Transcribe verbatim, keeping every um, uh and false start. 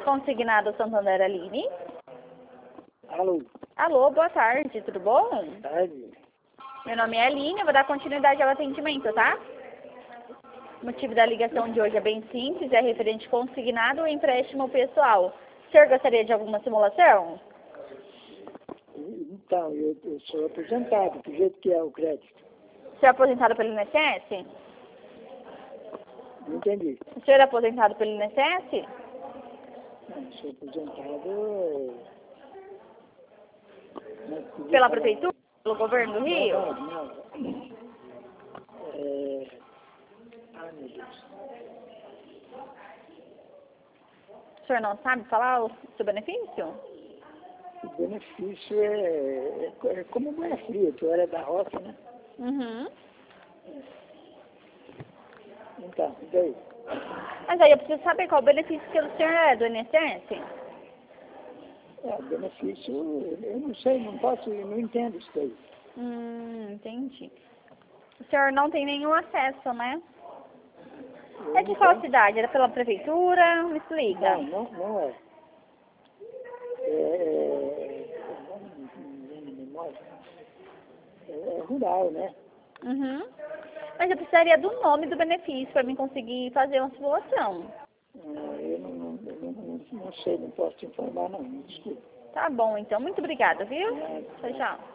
Consignado Santander Aline. Alô. Alô, boa tarde, tudo bom? Boa tarde. Meu nome é Aline, eu vou dar continuidade ao atendimento, tá? O motivo da ligação de hoje é bem simples, é referente consignado ou empréstimo pessoal. O senhor gostaria de alguma simulação? Então, eu, eu sou aposentado, do jeito que é o crédito. O senhor é aposentado pelo I N S S? Não entendi. O senhor é aposentado pelo I N S S? Não, sou aposentado... Não, Pela falar... prefeitura? Pelo governo do Rio? Não, não, não. É... Ai, meu Deus. O senhor não sabe falar o seu benefício? O benefício é, é, é como banha fria, tu era da roça, né? Uhum. Então, e daí? Mas aí eu preciso saber qual o benefício que o senhor é do I N S S? É, o benefício, eu não sei, não posso, eu não entendo isso daí. Hum, entendi. O senhor não tem nenhum acesso, né? Eu É de não qual tenho. cidade? Era pela prefeitura? Me explica. Não, não, não é. É, é, não vem na memória. É, é rural, né? Uhum. Mas eu precisaria do nome do benefício para mim conseguir fazer uma simulação. Ah, eu não, não, eu não, não, não sei, não posso te informar não, me desculpa. Tá bom, então. Muito obrigada, viu? Ah, Tchau, tchau.